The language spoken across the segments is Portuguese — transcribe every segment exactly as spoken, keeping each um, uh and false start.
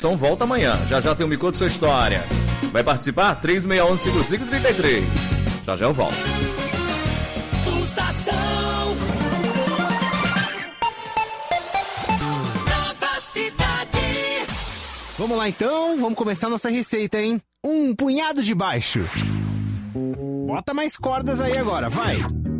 São volta amanhã. Já já tem o Me Conta Sua História. Vai participar? três seis um, cinco cinco três três. Já já eu volto. Pulsação. Nova Cidade. Vamos lá então, vamos começar nossa receita, hein? Um punhado de baixo. Bota mais cordas aí agora, vai.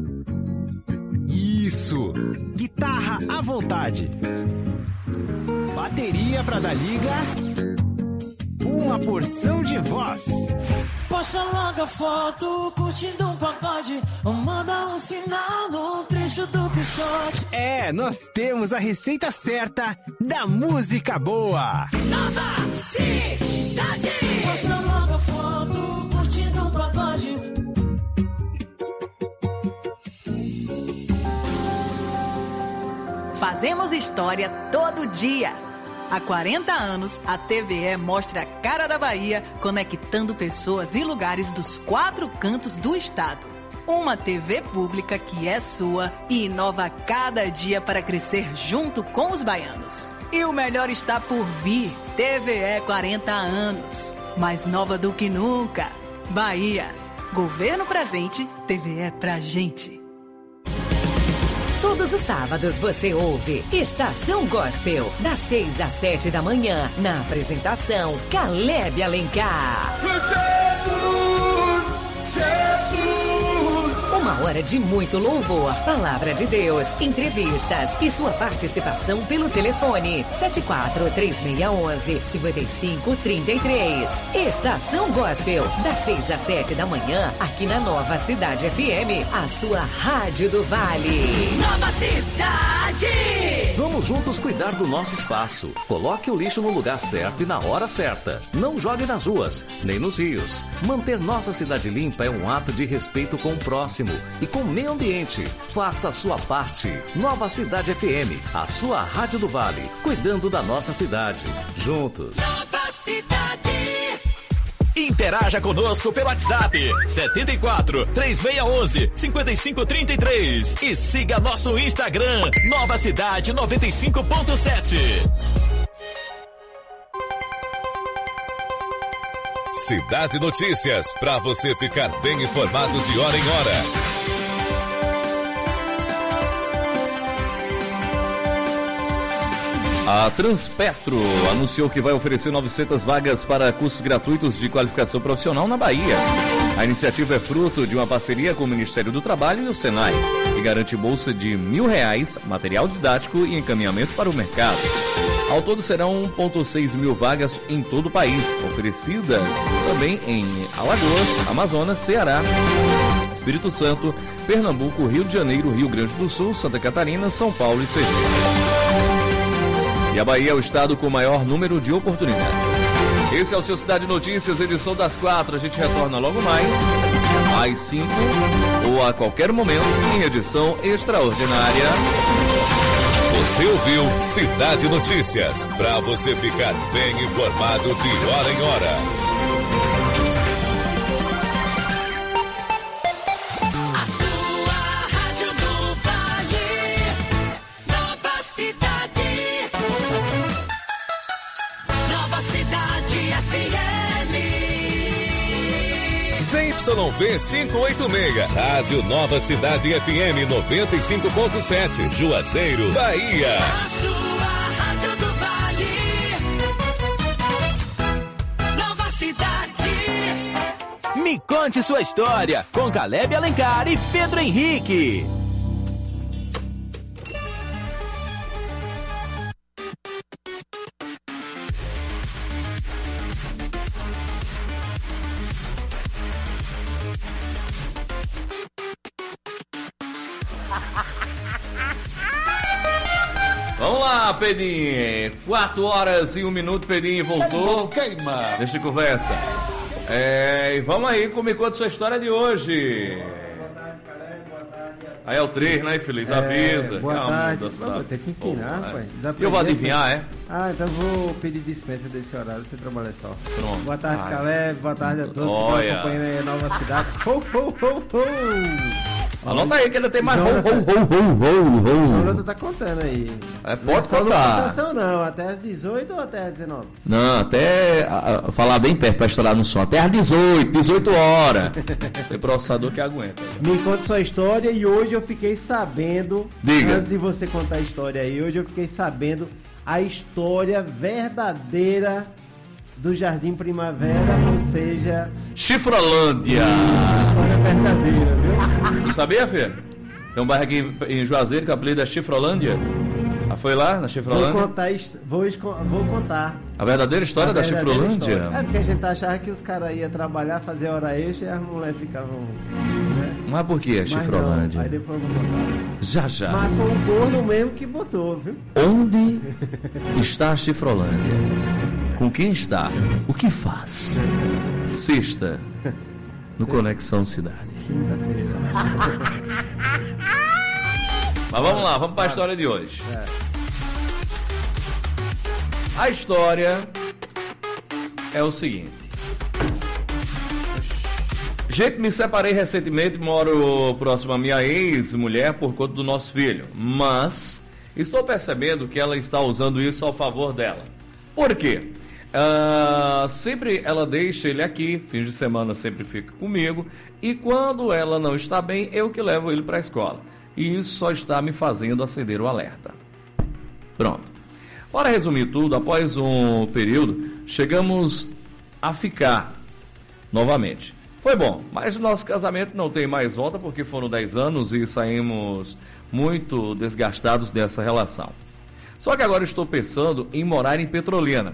Isso. Guitarra à vontade. Bateria pra dar liga. Uma porção de voz. Posta logo a foto, curtindo um pagode, ou manda um sinal no trecho do pichote. É, nós temos a receita certa da música boa. Nova Cidade. Posta logo a foto, curtindo um pagode. Fazemos história todo dia. Há quarenta anos, a T V E mostra a cara da Bahia, conectando pessoas e lugares dos quatro cantos do estado. Uma T V pública que é sua e inova a cada dia para crescer junto com os baianos. E o melhor está por vir. T V E quarenta anos. Mais nova do que nunca. Bahia. Governo presente, T V E pra gente. Todos os sábados você ouve Estação Gospel, das seis às sete da manhã, na apresentação Caleb Alencar. Jesus, Jesus. Uma hora de muito louvor, palavra de Deus, entrevistas e sua participação pelo telefone sete quatro três seis um um, cinco cinco três três. Estação Gospel, das seis às sete da manhã, aqui na Nova Cidade F M, a sua rádio do Vale. Nova Cidade! Vamos juntos cuidar do nosso espaço. Coloque o lixo no lugar certo e na hora certa. Não jogue nas ruas, nem nos rios. Manter nossa cidade limpa é um ato de respeito com o próximo e com o meio ambiente. Faça a sua parte. Nova Cidade F M, a sua rádio do Vale, cuidando da nossa cidade. Juntos. Nova Cidade! Interaja conosco pelo WhatsApp sete quatro três seis um um, cinco cinco três três e siga nosso Instagram Nova Cidade noventa e cinco ponto sete. Cidade Notícias, para você ficar bem informado de hora em hora. A Transpetro anunciou que vai oferecer novecentas vagas para cursos gratuitos de qualificação profissional na Bahia. A iniciativa é fruto de uma parceria com o Ministério do Trabalho e o Senai, que garante bolsa de mil reais, material didático e encaminhamento para o mercado. Ao todo serão um vírgula seis mil vagas em todo o país, oferecidas também em Alagoas, Amazonas, Ceará, Espírito Santo, Pernambuco, Rio de Janeiro, Rio Grande do Sul, Santa Catarina, São Paulo e Sergipe. E a Bahia é o estado com o maior número de oportunidades. Esse é o seu Cidade Notícias, edição das quatro. A gente retorna logo mais, às cinco, ou a qualquer momento, em edição extraordinária. Você ouviu Cidade Notícias, para você ficar bem informado de hora em hora. Y V quinhentos e oitenta e seis, Rádio Nova Cidade F M noventa e cinco ponto sete, Juazeiro, Bahia. A sua rádio do Vale. Nova Cidade. Me conte sua história com Caleb Alencar e Pedro Henrique. Vamos lá, Pedrinho. Quatro horas e um minuto, Pedrinho voltou. Queima. Deixa de conversa. É, e vamos aí, como me conta sua história de hoje. Aí é o três, né, Feliz? É, Avisa. boa Calma, tarde. mudança Não, da- vou ter que ensinar, Pô, pai. é. Eu vou adivinhar, é? Ah, então vou pedir dispensa desse horário, você trabalha só. Pronto. Boa tarde, Ai. Caleb. Boa tarde a todos que Olha. estão acompanhando aí a Nova Cidade. Ho, ho, ho, ho! Anota aí que ainda tem mais Jonathan- rou, rou, rou, rou, O rou. Jonathan tá contando aí. É, Não é pode só no contar. Conceição, não, até às dezoito ou até às dezenove? Não, até a- a- falar bem perto pra estourar no som. Até às dezoito, dezoito horas. Tem processador que aguenta. Me conta sua história e hoje eu fiquei sabendo, Diga. antes de você contar a história aí, hoje eu fiquei sabendo a história verdadeira do Jardim Primavera, ou seja, Chifrolândia. história verdadeira, viu? Não sabia, Fê? Tem um bairro aqui em Juazeiro que o apelido é Chifrolândia. Ah, foi lá na Vou Chifrolândia? contar, his- vou, esco- vou contar. A verdadeira história a da verdadeira Chifrolândia? história. É porque a gente achava que os caras iam trabalhar, fazer hora extra e as mulheres ficavam. Né? Mas por que a Mas Chifrolândia? não, aí depois eu vou contar. Já, já. Mas foi o corno mesmo que botou, viu? Onde está a Chifrolândia? Com quem está? O que faz? Sexta, no Conexão Cidade. Quinta-feira. Mas vamos lá, vamos para a história de hoje. A história é o seguinte. Gente, me separei recentemente, moro próximo à minha ex-mulher por conta do nosso filho. Mas estou percebendo que ela está usando isso ao favor dela. Por quê? Ah, sempre ela deixa ele aqui, fins de semana sempre fica comigo. E quando ela não está bem, eu que levo ele para a escola. E isso só está me fazendo acender o alerta. Pronto. Para resumir tudo, após um período, chegamos a ficar novamente. Foi bom, mas o nosso casamento não tem mais volta porque foram dez anos e saímos muito desgastados dessa relação. Só que agora estou pensando em morar em Petrolina.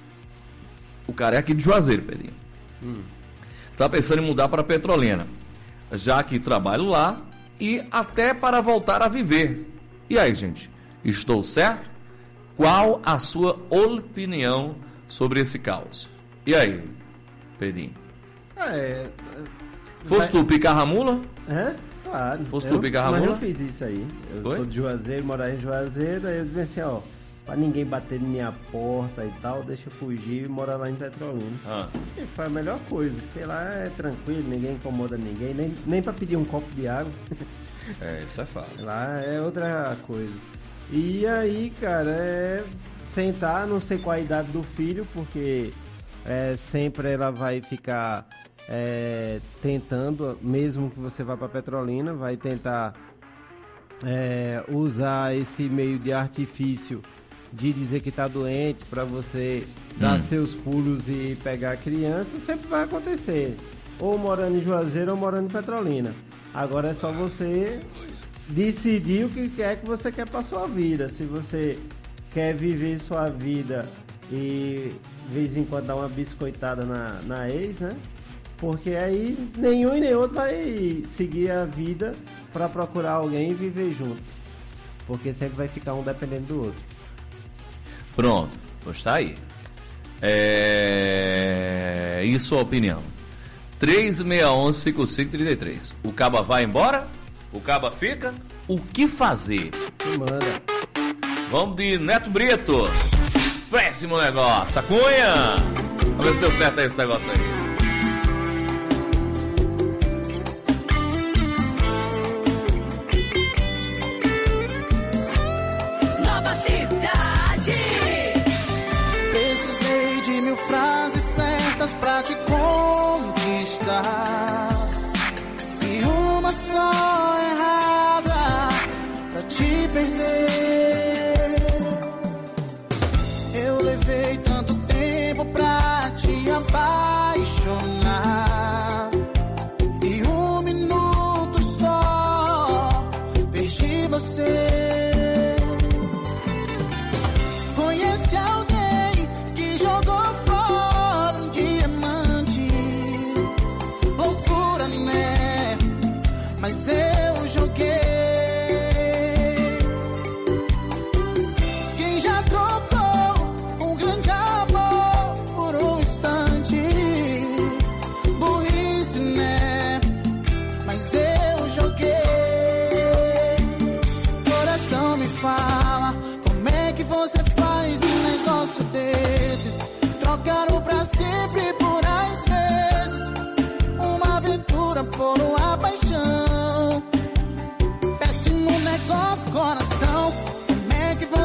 O cara é aqui de Juazeiro, Pedrinho. Está pensando em mudar para Petrolina, já que trabalho lá e até para voltar a viver. E aí, gente, estou certo? Qual a sua opinião sobre esse caos? E aí, Pedrinho? É. Fosse tu picar a mula? É? Claro. Fosse Eu- tu picar a Mas mula? eu fiz isso aí. Eu Foi? sou de Juazeiro, morar em Juazeiro, aí eu disse assim, ó, pra ninguém bater na minha porta e tal, deixa eu fugir e morar lá em Petrolina. Ah. E foi a melhor coisa, porque lá é tranquilo, ninguém incomoda ninguém, nem, nem pra pedir um copo de água. É, isso é fácil. Lá é outra coisa. E aí, cara, é sentar, não sei qual a idade do filho, porque é, sempre ela vai ficar é, tentando, mesmo que você vá para Petrolina, vai tentar é, usar esse meio de artifício de dizer que está doente para você dar Hum. seus pulos e pegar a criança, sempre vai acontecer. Ou morando em Juazeiro ou morando em Petrolina. Agora é só você decidir o que é que você quer para sua vida. Se você quer viver sua vida e de vez em quando dar uma biscoitada na, na ex, né? Porque aí nenhum e nem outro vai seguir a vida para procurar alguém e viver juntos. Porque sempre vai ficar um dependendo do outro. Pronto, pois tá aí. É... E sua opinião? três seis um cinco cinco três três. O Caba vai embora? O Caba fica? O que fazer? Se manda. Vamos de Neto Brito. Péssimo negócio. A Cunha. Vamos ver se deu certo aí esse negócio aí. Nova Cidade. Precisei de mil frases certas pra te conquistar e uma só errada pra te perder. Eu levei tanto tempo pra te apaixonar e um minuto só perdi você. Conhece alguém que jogou fora um diamante? Loucura, né? Mas eu joguei. Quem já trocou um grande amor por um instante? Burrice, né? Mas eu joguei. Coração me fala, como é que você faz um negócio desses? Trocaram pra sempre por às vezes uma aventura por uma paixão.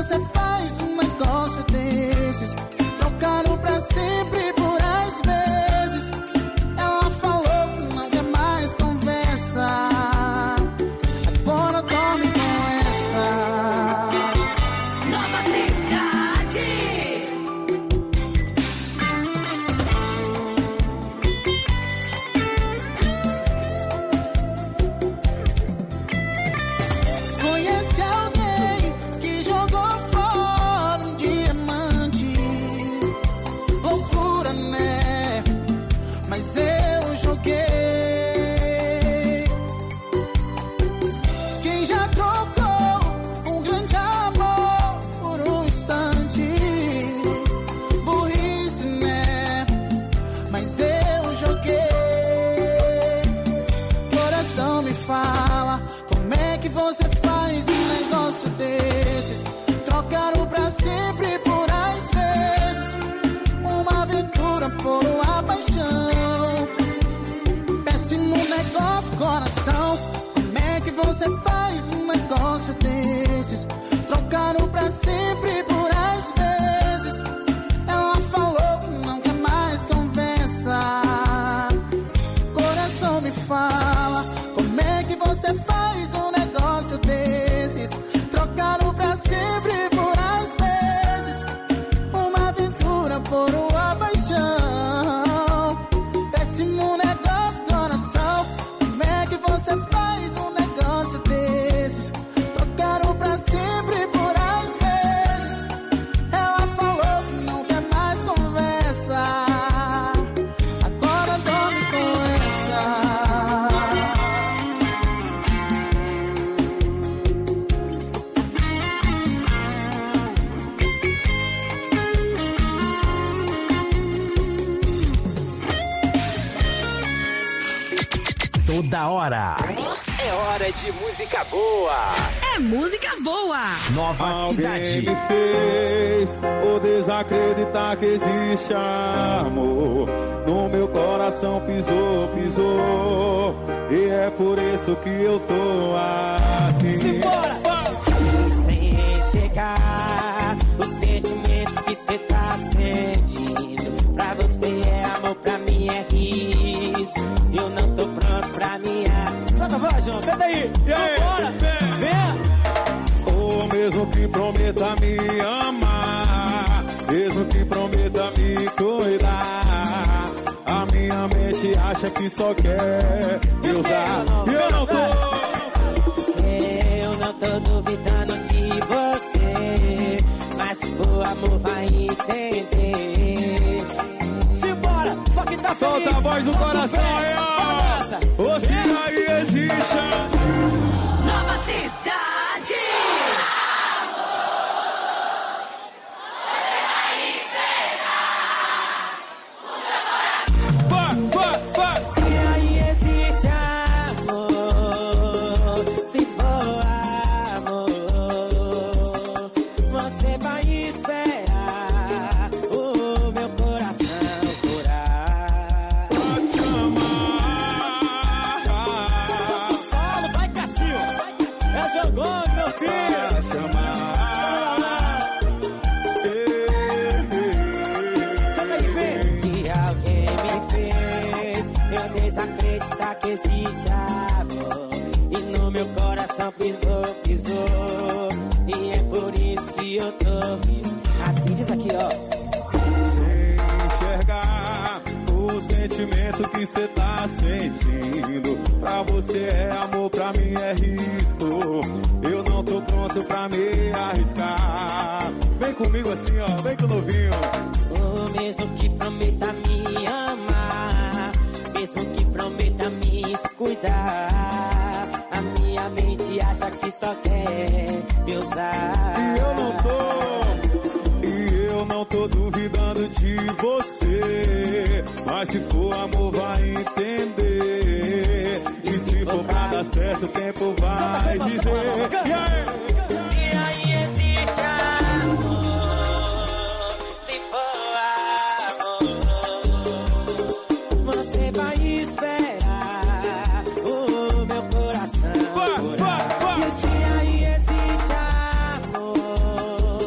você faz um negócio desses? Trocaram pra sempre por às vezes. Ela falou que não quer mais conversa. Agora dorme com essa. Nova Cidade. Conhece alguém que jogou fora um diamante? Loucura, né? Mas eu joguei. Quem já trocou um grande amor por um instante? Burrice, né? Mas eu joguei. Coração me fala, como é que você faz um negócio desses? Trocaram pra sempre por às vezes. Uma aventura por uma paixão. Péssimo negócio, coração. Como é que você faz um negócio desses? Trocaram pra sempre por às vezes. Ela falou que não quer mais conversa. Coração me fala, como é que você faz um negócio desses? Trocaram pra sempre por às vezes. Uma aventura por uma paixão. Péssimo negócio, coração. Como é que você faz um negócio desses? Trocaram pra sempre por às vezes. Ela falou que não quer mais conversa. Agora dorme com essa. Toda hora. É hora de música boa. É músicas boas. Nova Alguém Cidade. me fez o desacreditar que existe amor. No meu coração pisou, pisou. E é por isso que eu tô assim. Simbora! Sem chegar, o sentimento que cê tá sentindo. Pra você é amor, pra mim é risco. Eu não tô pronto pra minha. Solta a voz, João, canta aí! E aí? Vambora! Vem! Ou mesmo que prometa me amar, mesmo que prometa me cuidar, a minha mente acha que só quer me usar. E eu não tô. Eu não tô duvidando de você, mas se for amor vai entender. Simbora, só que tá feliz. Solta a voz do coração aí, ó. Ô, se aí existe. Nova Cidade. Se aí existe amor, se for amor, você vai esperar o meu coração curar. Pode chamar. Solta o solo, vai Cassil. É jogou, meu filho. Pode chamar. Canta aí, vem. Que alguém me fez eu desacreditar que existe amor. E no meu coração pisou, pisou. E é por isso que eu tô assim, diz aqui, ó. Sem enxergar o sentimento que cê tá sentindo. Pra você é amor, pra mim é risco. Eu não tô pronto pra me arriscar. Vem comigo assim, ó, vem com o novinho. O mesmo que prometa me amar, mesmo que prometa me cuidar, a minha mente acha que só quer me usar. E eu não tô, e eu não tô duvidando de você, mas se for amor vai entender. E se for pra dar certo o tempo vai dizer. Yeah. E aí existe amor, se for amor, você vai esperar o meu coração curar. E se aí existe amor,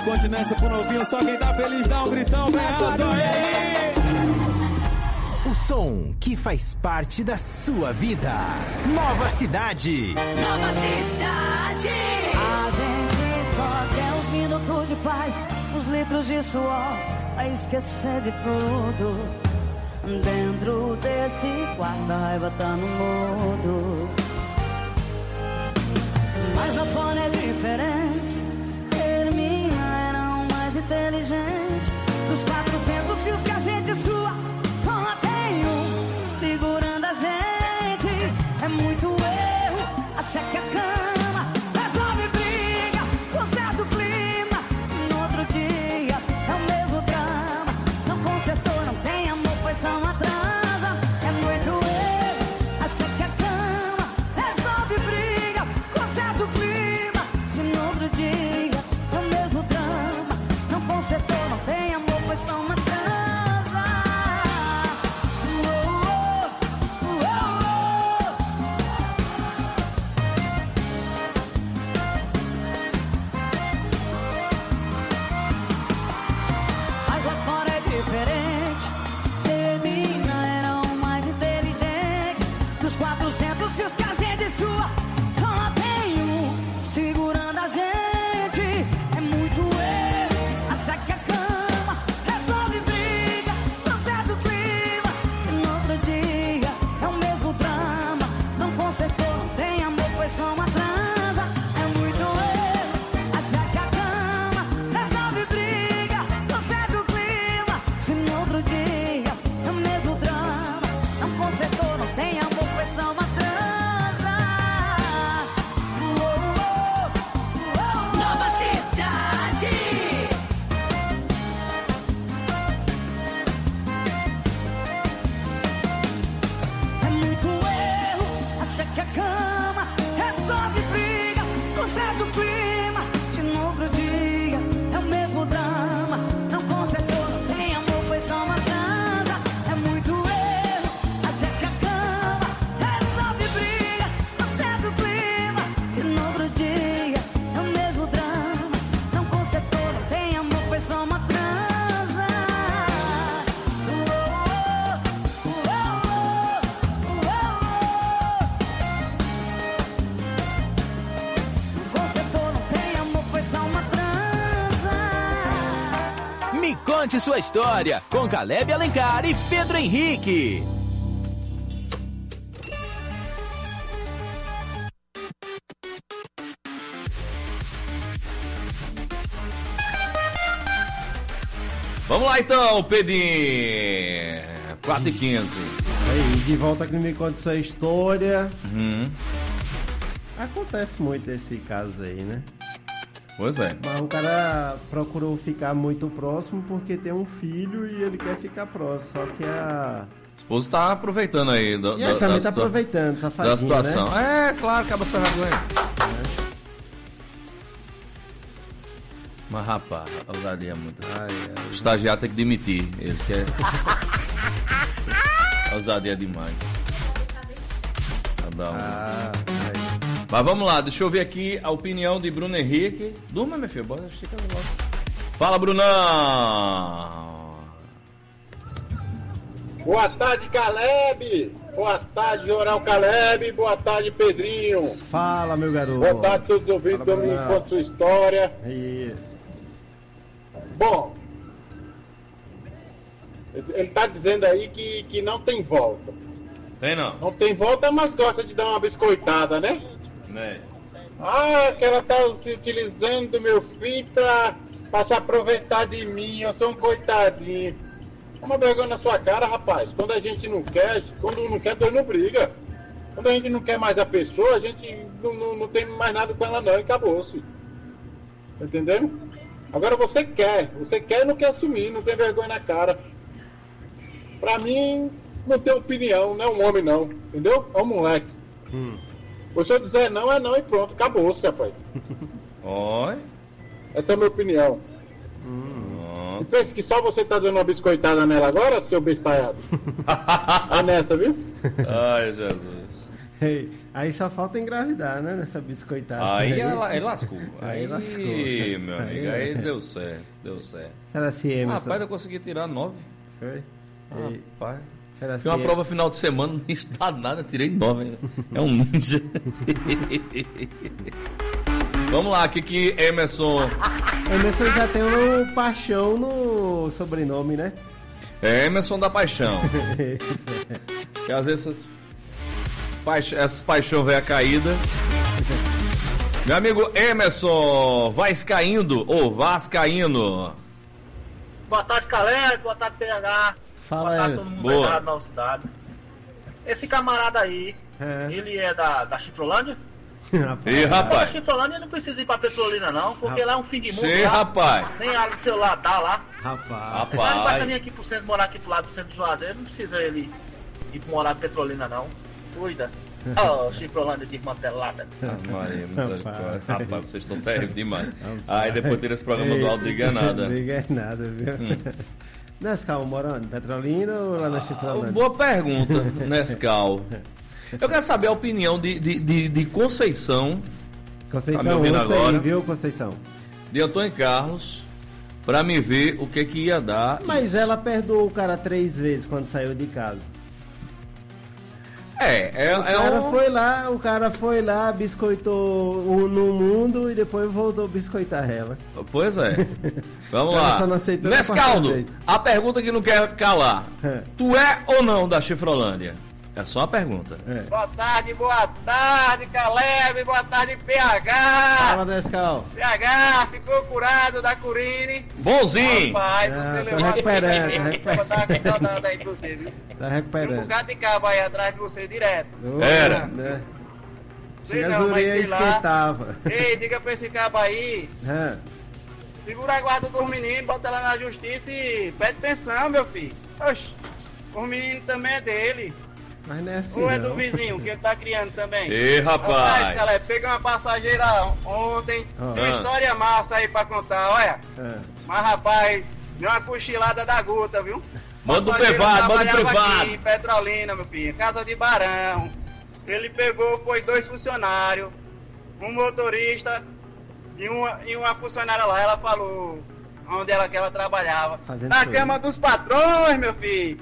continência pro novinho. Só quem tá feliz dá um gritão bem alto. E aí? O som que faz parte da sua vida. Nova Cidade. Nova Cidade. A gente só quer uns minutos de paz, uns litros de suor, a esquecer de tudo. Dentro desse quarto a raiva tá no mudo. Mas lá fora é diferente. Ele e minha eram mais inteligentes. Dos quatrocentos fios que a gente sua, só tem um segurando a gente. É muito erro achar que a cama resolve briga, conserta o clima. Se no outro dia é o mesmo drama, não consertou, não tem amor, foi só uma atrasa. É muito erro achar que a cama resolve briga, conserta o clima. Se no outro dia é o mesmo drama, não consertou, não tem amor, foi só uma atrasa. Fios que a gente sua, só tem um segurando a gente. É muito erro achar que a cama resolve briga, conserta o clima. Se no outro dia é o mesmo drama, não consertou, não tem amor, foi só uma transa. É muito erro achar que a cama resolve briga, conserta o clima. Se no outro dia é o mesmo drama, não consertou, não tem amor, foi só uma transa. Que a cama resolve briga, conserta o clima. Se no outro dia é o mesmo drama, não consertou, não tem amor, foi só uma transa. É muito erro achar que a cama resolve briga, conserta o clima. Se no outro dia é o mesmo drama, não consertou, não tem amor, foi só uma transa. Me conte sua história com Caleb Alencar e Pedro Henrique. Vamos lá então, Pedinho. quatro e quinze. Aí, de volta aqui, me conta sua história. Uhum. Acontece muito esse caso aí, né? Pois é. Mas o cara procurou ficar muito próximo porque tem um filho e ele quer ficar próximo. Só que a... O esposo tá aproveitando aí. Do, e ele do, também da tá situa... aproveitando, safadinho, da situação. Né? É, claro, acaba essa vergonha. É. Mas rapaz, a ousadia é muito. Ai, ai, o estagiário tem que demitir. Ele quer. A ousadia é demais. Cada um. Ah, Mas vamos lá, deixa eu ver aqui a opinião de Bruno Henrique. Durma, meu filho, bora, estica logo. Fala, Brunão! Boa tarde, Caleb! Boa tarde, Oral Caleb! Boa tarde, Pedrinho! Fala, meu garoto! Boa tarde a todos os ouvintes do Me Conta Sua História. Isso. Bom, ele tá dizendo aí que, que não tem volta. Tem não? Não tem volta, mas gosta de dar uma biscoitada, né? Né? Ah, que ela tá se utilizando do meu filho pra, pra se aproveitar de mim, eu sou um coitadinho. Uma vergonha na sua cara, rapaz. Quando a gente não quer, quando não quer, dois não briga. Quando a gente não quer mais a pessoa, a gente não, não, não tem mais nada com ela não, e acabou-se. Tá entendendo? Agora você quer, você quer e não quer assumir, não tem vergonha na cara. Pra mim, não tem opinião, não é um homem não, entendeu? É um moleque. Hum. Se eu dizer não, é não e pronto, acabou-se, rapaz. Oi? Essa é a minha opinião. Hum. E pensa que só você tá dando uma biscoitada nela agora, seu bestalhado? É nessa, viu? Ai, Jesus. Aí só falta engravidar, né? Nessa biscoitada. Aí ela, ela lascou. Aí, Aí lascou. meu amigo, aí, Aí- deu certo, deu certo. Será se Emerson... Rapaz, eu consegui tirar nove. Foi? E- Rapaz. Será Foi uma se- prova final de semana, não estudado nada, eu tirei nove ainda. É um ninja. Vamos lá, o que que Emerson... Emerson já tem um paixão no sobrenome, né? É Emerson da Paixão. Que às vezes essas, paix... essas paixão velha caída. Meu amigo Emerson Vascaíno, ou Vascaíno. Boa tarde, Calé. Boa tarde, P H. Fala, Boa tarde, Emerson. todo mundo Boa. da Nova Cidade. Esse camarada aí, É. ele é da, da Chifrolândia? Ih, Da rapaz. Chifrolândia não precisa ir pra Petrolina, não, porque Rapaz. lá é um fim de mundo. Sim, lá. rapaz. Nem área do celular dá lá. Rapaz. Se ele basta vir Rapaz. aqui pro centro, morar aqui pro lado do centro do Juazeiro, não precisa ele ir morar em Petrolina, não. Cuida. Ó, Chifrolândia desmantelada. Maria, misericórdia. Rapaz. Rapaz, vocês estão terríveis demais. Aí depois tira esse programa do Aldo Liga Nada. Liga nada, viu? Hum. Nescau morando em Petrolina ou lá na Chifrolândia? Boa pergunta, Nescau. Eu quero saber a opinião de, de, de, de Conceição, Conceição, Tá me ouvindo ouça aí, agora? viu, Conceição? de Antônio Carlos, pra me ver o que que ia dar. Mas isso. ela perdoou o cara três vezes quando saiu de casa. É, é, O é cara um... foi lá, o cara foi lá, biscoitou o- no mundo e depois voltou a biscoitar ela. Pois é. Vamos Ela lá. só não aceitou na Nescaldo, quarta vez. a pergunta que não quer calar. É. Tu é ou não da Chifrolândia? É só uma pergunta. É. Boa tarde, boa tarde, Caleb, boa tarde, P H. Fala, Nescau. P H, ficou curado da curine. Bonzinho. Rapaz, Ah, você tô levou recuperando, tô a estava tava com saudade aí de você, viu? Tá Tem um recuperando. bocado de cabo aí atrás de você direto. Era. Né? Sei Se a não, mas Zureia sei lá. esquentava. Ei, diga pra esse cabo aí, É. segura a guarda dos meninos, bota lá na justiça e pede pensão, meu filho. Oxi, os meninos também é dele. Mas não é assim, Ou é não. do vizinho, que ele tá criando também? Ei, rapaz. Caleb, peguei uma passageira ontem, Ah. tem uma história massa aí pra contar, olha. É. Mas, rapaz, deu uma cochilada da gota, viu? Manda o Passageiro privado, manda o trabalhava privado. aqui em Petrolina, meu filho, casa de Barão. Ele pegou, foi dois funcionários, um motorista e uma, e uma funcionária lá. Ela falou onde ela, que ela trabalhava. Fazendo Na tudo. cama dos patrões, meu filho.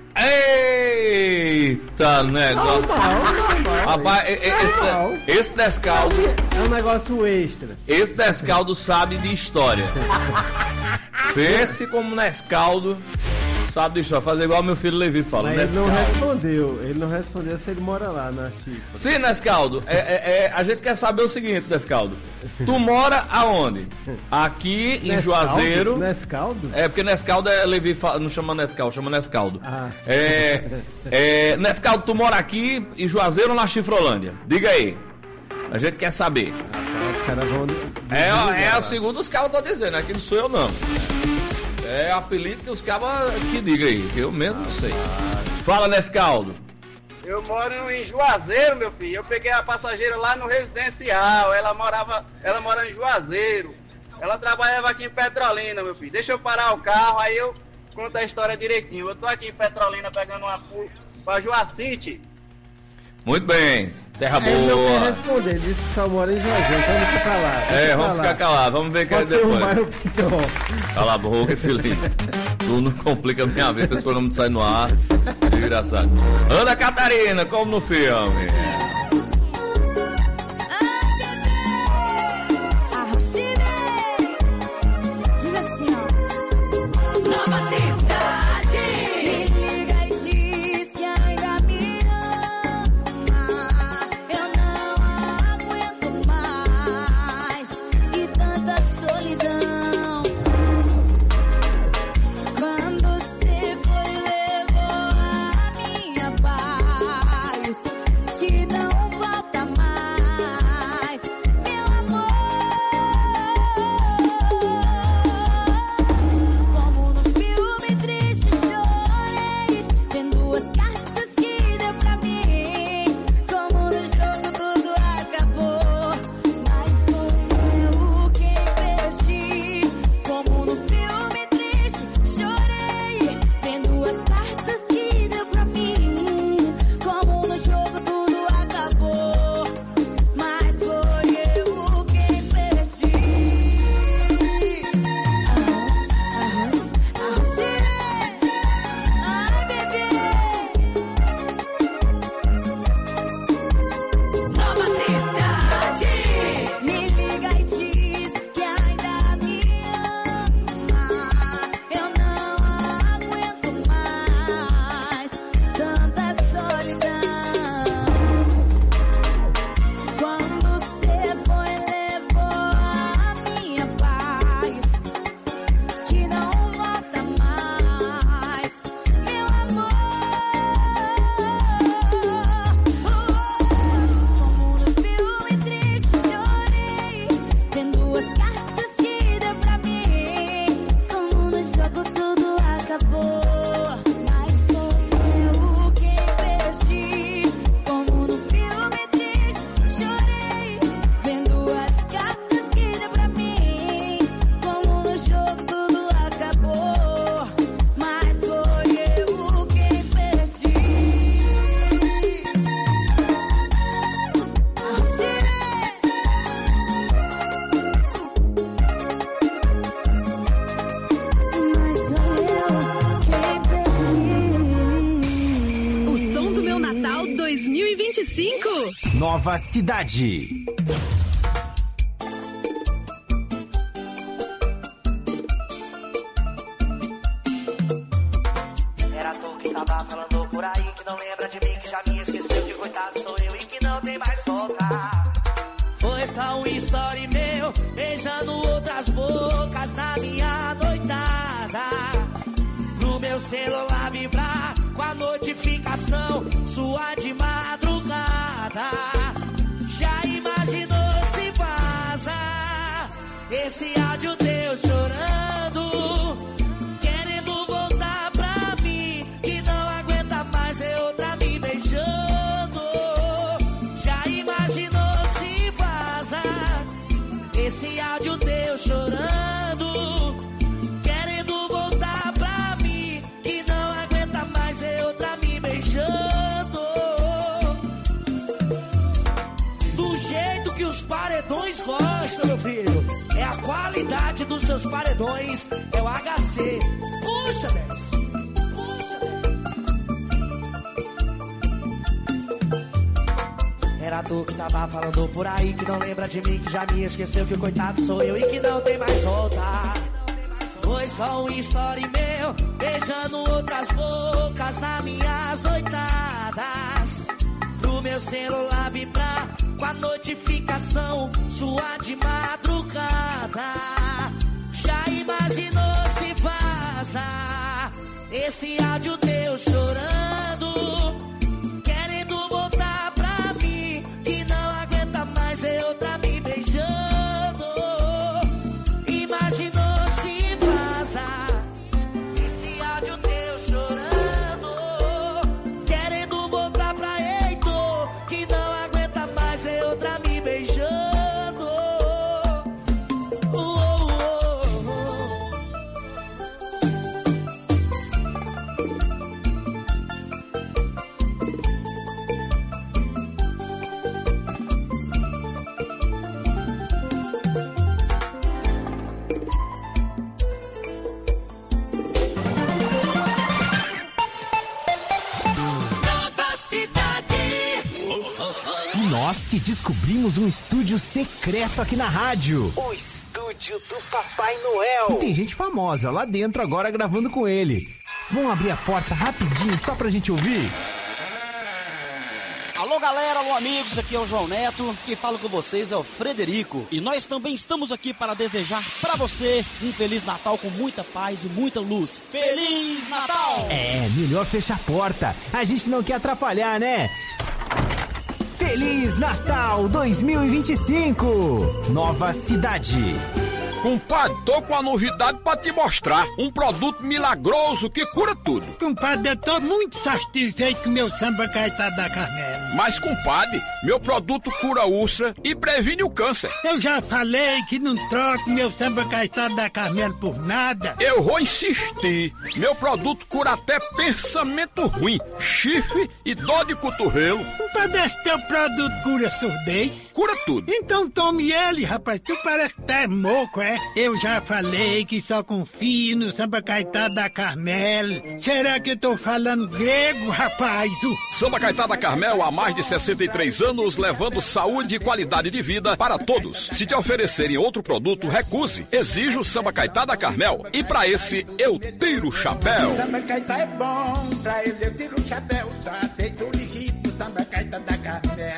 Eita, negócio. Normal, normal. Rapaz, e- e- Normal. esse, esse Nescaldo, É um negócio extra. esse Nescaldo sabe de história. Pense como Nescaldo sabe de história. Fazer igual meu filho Levi fala. Mas ele não Nescaldo. respondeu. Ele não respondeu se ele mora lá na Chifre. Sim, Nescaldo, é, é- é- a gente quer saber o seguinte, Nescaldo. Tu mora aonde? Aqui em Nescaldo? Juazeiro. Nescaldo? É, porque Nescaldo é Levi, fala- não chama Nescaldo, chama Nescaldo. Ah. É, é, Nescaldo, tu mora aqui em Juazeiro ou na Chifrolândia? Diga aí. A gente quer saber. Rapaz, os caras vão. É, é a segunda os cabos estão dizendo, aqui não sou eu não. É apelido que os cabos que digam aí, que eu mesmo não sei. Fala, Nescaldo. Eu moro em Juazeiro, meu filho. Eu peguei a passageira lá no residencial. Ela morava, ela mora em Juazeiro. Ela trabalhava aqui em Petrolina, meu filho. Deixa eu parar o carro, aí eu conto a história direitinho. Eu tô aqui em Petrolina pegando uma pu- pra Juacite. Muito bem, terra Ele não quer boa. responder, ele disse que só mora em Juazeiro, então ele fica lá. É, vamos ficar calados, vamos ver o que é Pode ser um depois. bairro pior. Cala a boca, feliz. Tu não complica a minha vida, esse programa não sai no ar. Desgraçado. Ana Catarina, como no filme. Diz assim, ó. Nova cidade. Me liga e diz que ainda me ama. Eu não aguento mais. E tanta solidão. Quando você foi, levou a minha paz. Que não Nova Cidade. Era tu que tava falando por aí, que não lembra de mim, que já me esqueceu, que coitado sou eu e que não tem mais volta. Foi só um story meu, beijando outras bocas na minha noitada. No meu celular vibrar, com a notificação sua de madrugada. Já imaginou se vaza esse áudio teu chorando, querendo voltar pra mim, que não aguenta mais ver outra me beijando. Já imaginou se vaza esse áudio teu chorando, querendo voltar pra mim, que não aguenta mais ver outra me beijando. Do jeito que os paredões gostam, meu filho, é a qualidade dos seus paredões, é o H C. Puxa, dez. Era tu que tava falando por aí, que não lembra de mim, que já me esqueceu, que o coitado sou eu e que não tem mais volta. Foi só um story meu, beijando outras bocas nas minhas noitadas. Pro meu celular vibrar, com a notificação sua de madrugada. Já imaginou se vaza esse áudio teu chorando, querendo voltar pra mim, que não aguenta mais ver outra me beijando. Imaginou se vaza esse áudio teu chorando, querendo voltar pra Heitor, que não aguenta mais ver outra me beijando. Nós que descobrimos um estúdio secreto aqui na rádio. O estúdio do Papai Noel. E tem gente famosa lá dentro agora gravando com ele. Vamos abrir a porta rapidinho só pra gente ouvir? Alô galera, alô amigos, aqui é o João Neto, quem fala com vocês é o Frederico. E nós também estamos aqui para desejar pra você um Feliz Natal com muita paz e muita luz. Feliz Natal! É, melhor fechar a porta, a gente não quer atrapalhar, né? Feliz Natal dois mil e vinte e cinco, Nova Cidade. Compadre, tô com a novidade pra te mostrar. Um produto milagroso que cura tudo. Compadre, eu tô muito satisfeito com o meu samba Caetano da Carmela. Mas, compadre, meu produto cura úlcera e previne o câncer. Eu já falei que não troco meu samba Caetano da Carmela por nada. Eu vou insistir. Meu produto cura até pensamento ruim, chifre e dor de cotovelo. Compadre, esse teu produto cura surdez? Cura tudo. Então tome ele, rapaz. Tu parece que tá moco, é? Eu já falei que só confio no samba Caetano da Carmela. Será que eu tô falando grego, rapaz? Samba Caetano da Carmela há mais de sessenta e três anos, levando saúde e qualidade de vida para todos. Se te oferecerem outro produto, recuse. Exijo o samba Caetano da Carmela. E pra esse, eu tiro o chapéu. Samba Caetano é bom, pra ele eu tiro o chapéu. Só aceito o legítimo samba Caetano da Carmela.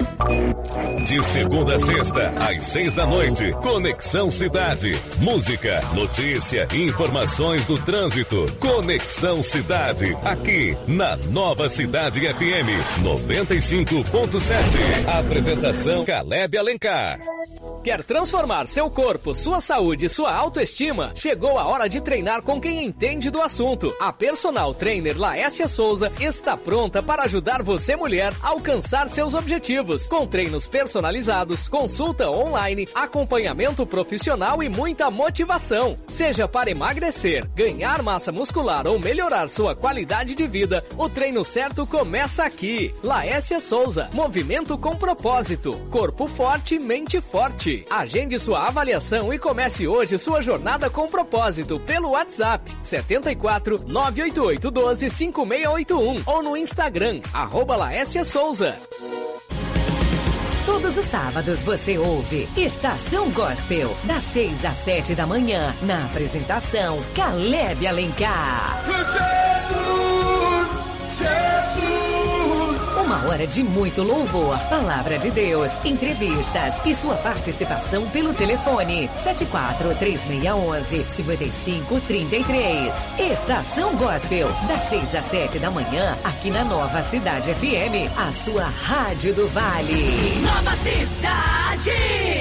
De segunda a sexta, às seis da noite, Conexão Cidade. Música, notícia e informações do trânsito. Conexão Cidade, aqui na Nova Cidade F M noventa e cinco ponto sete. Apresentação Caleb Alencar. Quer transformar seu corpo, sua saúde e sua autoestima? Chegou a hora de treinar com quem entende do assunto. A personal trainer Laécia Souza está pronta para ajudar você, mulher, a alcançar seus objetivos. Com treinos personalizados, consulta online, acompanhamento profissional e muita motivação. Seja para emagrecer, ganhar massa muscular ou melhorar sua qualidade de vida, o treino certo começa aqui. Laécia Souza, movimento com propósito, corpo forte, mente forte. Agende sua avaliação e comece hoje sua jornada com propósito pelo WhatsApp setenta e quatro, nove oito oito, um dois, cinco seis oito um ou no Instagram, arroba Laécia Souza. Todos os sábados você ouve Estação Gospel, das seis às sete da manhã, na apresentação Caleb Alencar. Jesus, Jesus. Uma hora de muito louvor, palavra de Deus, entrevistas e sua participação pelo telefone sete quatro três seis um um cinco cinco três três. Estação Gospel, das seis às sete da manhã, aqui na Nova Cidade F M, a sua rádio do Vale. Nova Cidade.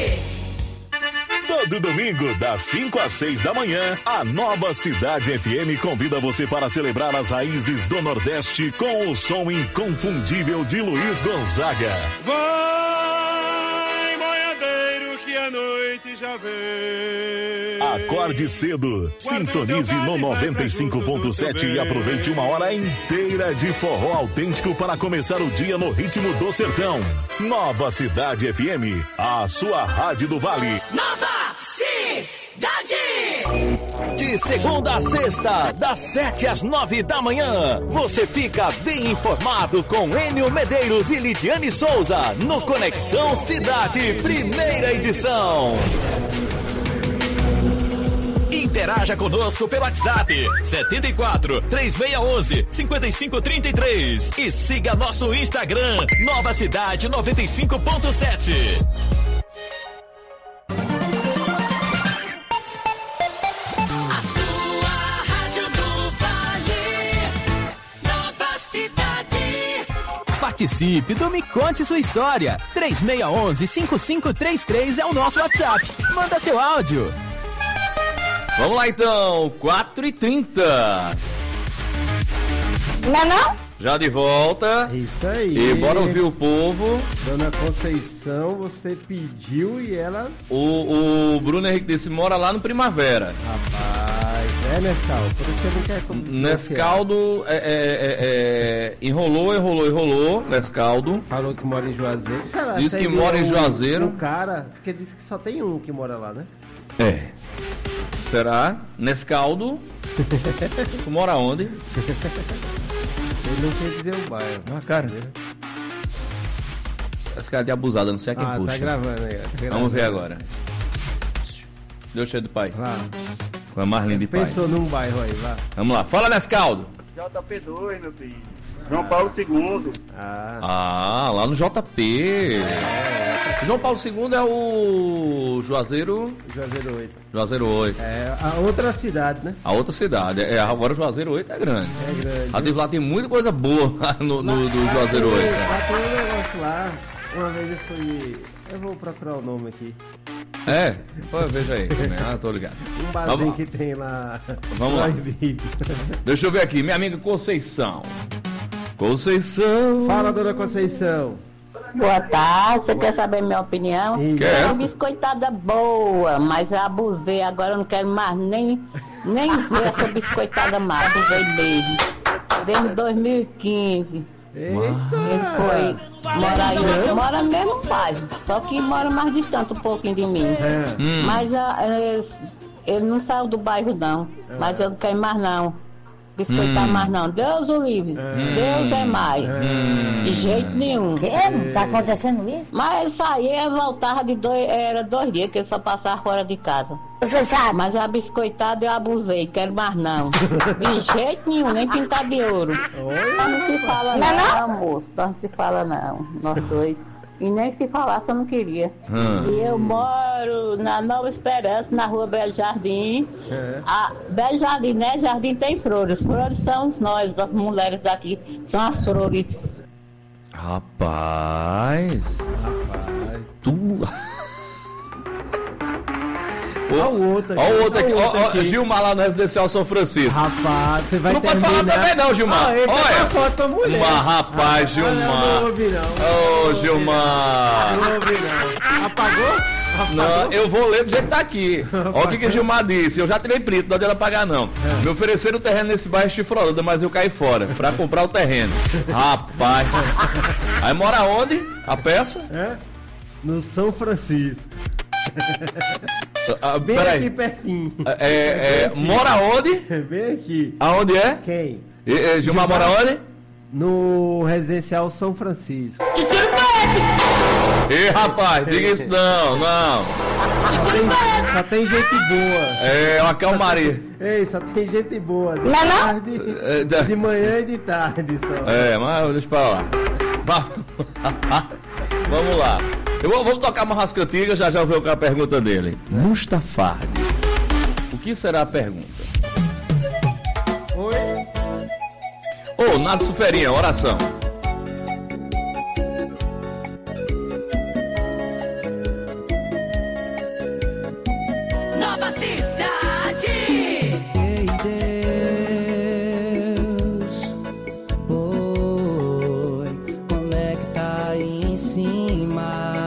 Todo domingo, das cinco às seis da manhã, a Nova Cidade F M convida você para celebrar as raízes do Nordeste com o som inconfundível de Luiz Gonzaga. Vai, boiadeiro, que a noite já vem. Acorde cedo, sintonize no noventa e cinco ponto sete e aproveite uma hora inteira de forró autêntico para começar o dia no ritmo do sertão. Nova Cidade F M, a sua rádio do Vale. Nova Cidade. De segunda a sexta, das sete às nove da manhã, você fica bem informado com Enio Medeiros e Lidiane Souza no Conexão Cidade, primeira edição. Interaja conosco pelo WhatsApp setenta e quatro, três seis um um, cinco cinco três três e siga nosso Instagram Nova Cidade noventa e cinco ponto sete. A sua rádio do Vale. Nova Cidade. Participe do Me Conte Sua História. três seis um um, cinco cinco três três é o nosso WhatsApp. Manda seu áudio. Vamos lá então, quatro e trinta. Não, não? Já de volta. Isso aí. E bora ouvir o povo. Dona Conceição, você pediu e ela... O, o Bruno Henrique disse, mora lá no Primavera. Rapaz, é Nescaldo, por isso que eu não quero... como- Nescaldo é, é, é, é, enrolou, enrolou, enrolou, Nescaldo. Falou que mora em Juazeiro. Será, Diz que tem mora em um- Juazeiro. Um cara, porque disse que só tem um que mora lá, né? É. Será? Nescaldo. Tu mora onde? Ele não quer dizer o bairro. Ah, cara. Esse cara é de abusada, não sei a quem Ah, puxa. tá gravando aí, ó, tá gravando. Vamos ver agora. Deu cheio do pai. Vá. Com a Marlene de pai. Pensou num bairro aí, vá. Vamos lá. Fala, Nescaldo. J P dois, meu filho. João Paulo segundo. Ah, lá no J P. João Paulo segundo é o Juazeiro... Juazeiro oito. Juazeiro oito. É a outra cidade, né? A outra cidade. É, agora o Juazeiro oito é grande. É grande. A de lá tem muita coisa boa lá no, no do Juazeiro Lá tem- oito. Lá tem um negócio lá. Uma vez eu fui... Eu vou procurar o nome aqui. É? Pô, veja aí. Ah, tô ligado. Um barzinho Vamos, que tem lá. Vamos lá. Proibido. deixa eu ver aqui. Minha amiga Conceição. Conceição. Fala, dona Conceição. Boa tarde, você quer saber minha opinião? Quero. É uma biscoitada boa, mas eu abusei, agora eu não quero mais nem, nem ver essa biscoitada mais, abusei mesmo. Desde dois mil e quinze. Ele foi morar em outro, mora no mesmo bairro, só que mora mais distante um pouquinho de mim. Hum. Mas ah, eh, ele não saiu do bairro não, mas eu não quero mais não. Biscoitar Hum. mais não. Deus o livre. Deus é mais. Hum. De jeito nenhum. Que? Tá acontecendo isso? Mas isso aí eu voltava de dois, era dois dias que eu só passava fora de casa. Você sabe? Mas a biscoitada eu abusei, quero mais não. De jeito nenhum, nem pintar de ouro. Nós não se fala Não, não, moço. Nós não se fala não, nós dois. E nem se falasse eu não queria. Hum. E eu moro na Nova Esperança, na rua Belo Jardim. A Belo Jardim, né? Jardim tem flores. Flores são nós, as mulheres daqui. São as flores. Rapaz. Rapaz. Tu. Olha o outro aqui. Olha o outro aqui. Olha o Ó, outro ó, aqui. Gilmar lá no Residencial São Francisco. Rapaz, você vai Não pode falar terminar- também não, Gilmar. Ah, ele tá Olha. com a foto pra mulher. Mas, rapaz, Ah, Gilmar. Não, não ouvi não. Ô, Gilmar. Não ouvi não. Apagou? Não, eu vou ler do jeito que tá aqui. Olha o que, que o Gilmar disse. Eu já tirei print, não adianta pagar não. Me ofereceram o terreno nesse bairro Chifrolândia, mas eu caí fora pra comprar o terreno. Rapaz. Aí mora onde? A peça? É? No São Francisco. Ah, Bem peraí. aqui pertinho. É, é, mora onde? Bem aqui. Aonde é? Quem? E, e, Gilmar mora onde? No Residencial São Francisco. Que tiro foi Ei, rapaz, diga isso não, não. Tem, só tem gente boa. É, uma calmaria. Ei, só tem gente boa. De Não, não? tarde, de manhã e de tarde só. É, mas deixa pra lá. Vamos lá. Eu vou, vamos tocar uma rasca antiga, já já veio com a pergunta dele. Mustafardi. O que será a pergunta? Oi? Ô, Nadson Ferinha, oração. Nova Cidade. Ei, Deus, oi, como é que tá aí em cima?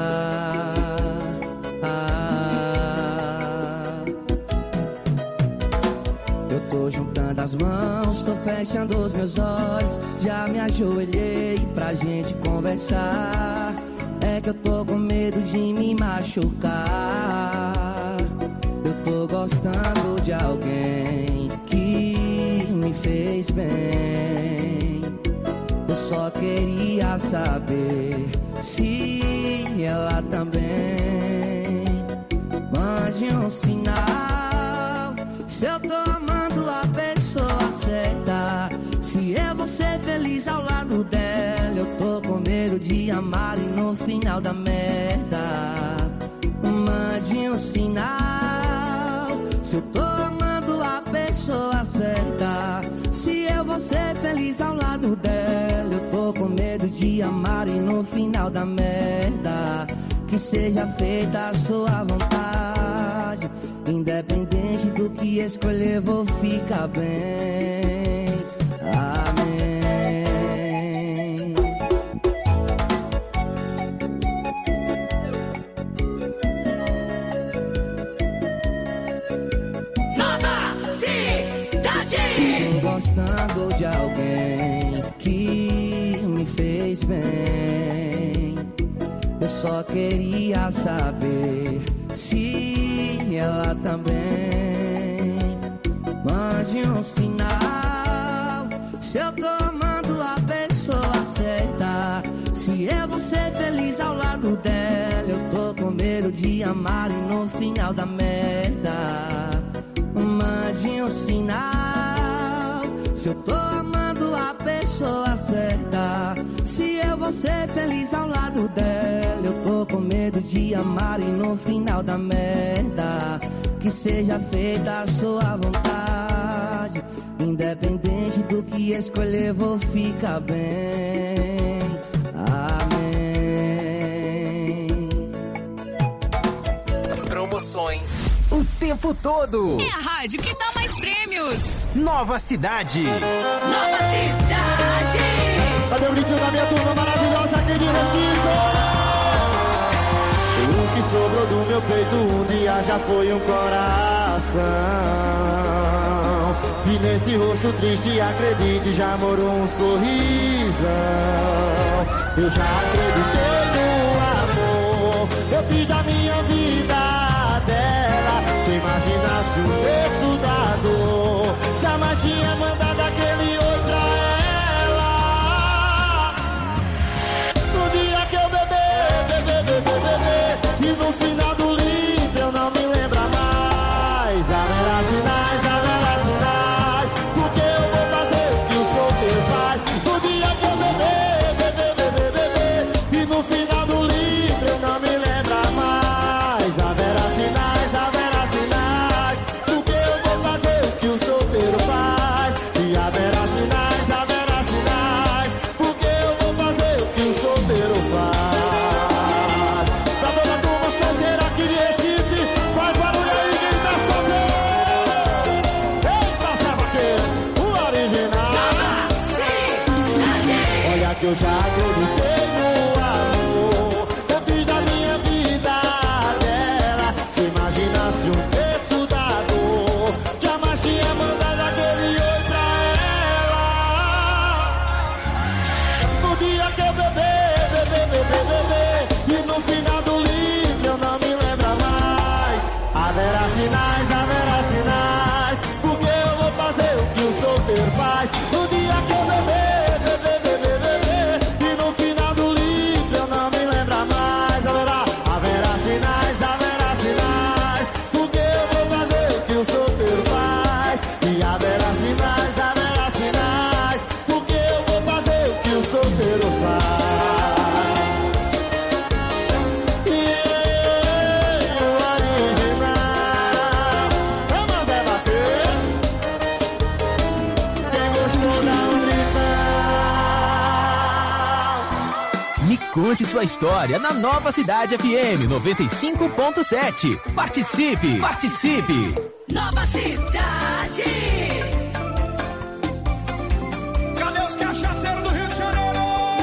Ah, eu tô juntando as mãos, tô fechando os meus olhos, já me ajoelhei pra gente conversar. É que eu tô com medo de me machucar. Eu tô gostando de alguém que me fez bem. Eu só queria saber se ela também. Mande um sinal se eu tô amando a pessoa certa. Se eu vou ser feliz ao lado dela. Eu tô com medo de amar e no final da merda. Mande um sinal se eu tô amando a pessoa certa. Se eu vou ser feliz ao lado dela. Eu tô com medo de amar e no final da merda. Que seja feita a sua vontade. Independente do que escolher, vou ficar bem. Amém. Nova Cidade. Tô gostando de alguém que me fez bem. Eu só queria saber se ela também. Mande um sinal se eu tô amando a pessoa certa. Se eu vou ser feliz ao lado dela. Eu tô com medo de amar e no final da merda. Mande um sinal se eu tô amando a pessoa certa. Se eu vou ser feliz ao lado dela. Eu tô com medo de amar e no final da merda. Que seja feita a sua vontade. Independente do que escolher, vou ficar bem. Amém. Promoções o tempo todo. É a rádio que dá mais prêmios. Nova Cidade. Nova Cidade. Cadê o gritinho da minha turma maravilhosa aqui de Recife? O que sobrou do meu peito um dia já foi um coração. E nesse rosto triste, acredite, já morou um sorrisão. Eu já acreditei no amor, eu fiz da minha vida dela. Se imaginasse o preço da dor, jamais tinha mandado aquele oi pra ela. No dia que eu beber, beber, beber, beber, e no final do litro eu não me lembro mais. Haverá sinais, haverá sinais, porque eu vou fazer o que o solteiro faz. No dia que eu beber, beber, beber, beber, e no final do litro eu não me lembro mais. Haverá sinais, haverá sinais, porque eu vou fazer o que o solteiro faz. E haverá sinais, haverá sinais, porque eu vou fazer o que o solteiro faz. Pra toda a turma solteira aqui de Recife, faz barulho aí quem tá solteiro. Eita, Zé Vaqueiro, o original. Olha que eu já acreditei no amor, eu fiz da minha vida dela. Se imaginasse um terço da dor, jamais tinha mandado aquele oi pra ela. No dia que eu beber, beber, beber, beber, e no final do livro eu não me lembro mais. Haverá sinais, haverá sinais, porque eu vou fazer o que o solteiro faz. No dia que eu beber, beber, beber, beber, e no Conte sua história na Nova Cidade F M noventa e cinco ponto sete. Participe! Participe! Nova Cidade. Cadê os cachaceiros do Rio de Janeiro?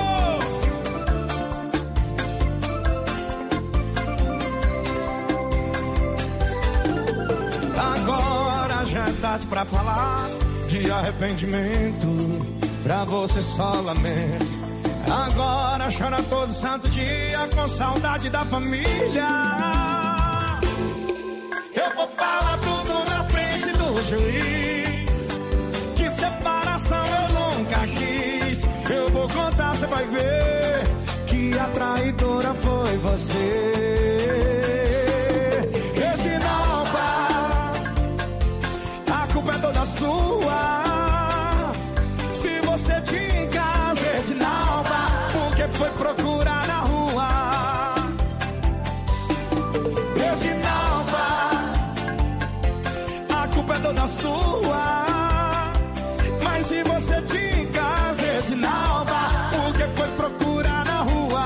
Agora já é tarde pra falar de arrependimento, pra você só lamento. Agora chora todo santo dia com saudade da família. Eu vou falar tudo na frente do juiz, que separação eu nunca quis. Eu vou contar, você vai ver que a traidora foi você. Reginalva, a culpa é toda sua. Se você tinha em casa, Reginalva, por que foi procurar na rua? Reginalva, a culpa é toda sua. Mas se você tinha em casa, Reginalva, por que foi procurar na rua?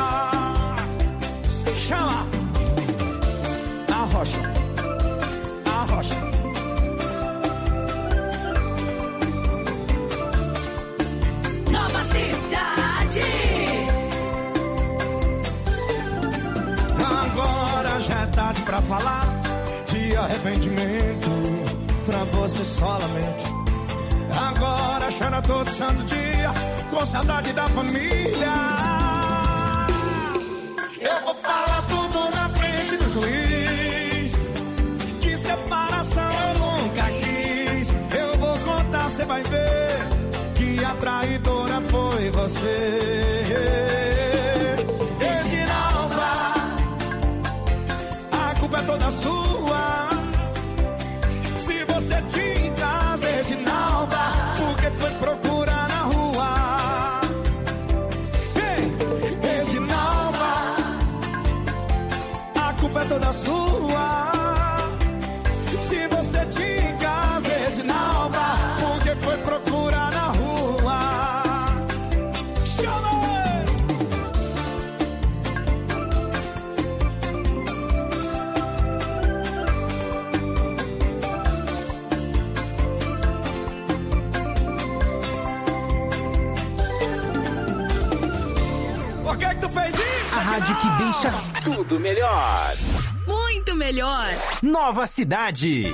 Chama a Rocha, a Rocha. Nova Cidade. Agora já é tarde pra falar de arrependimento, pra você só lamento. Agora chora todo santo dia com saudade da família. Eu vou falar tudo na frente do juiz, que separação eu nunca quis. Eu vou contar, cê vai ver que a traidora foi você. Reginalva, a culpa é toda sua. Se você tinha em casa, Reginalva, por que foi procurar na rua? Ei, Reginalva, a culpa é toda sua. Se você tinha em casa, Reginalva, por que foi procurar na rua? Chama! Por que que tu fez isso? A rádio que deixa tudo melhor. Muito melhor. Nova Cidade.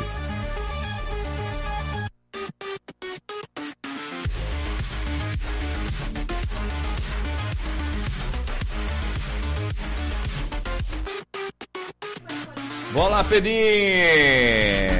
Bola, Pedinho!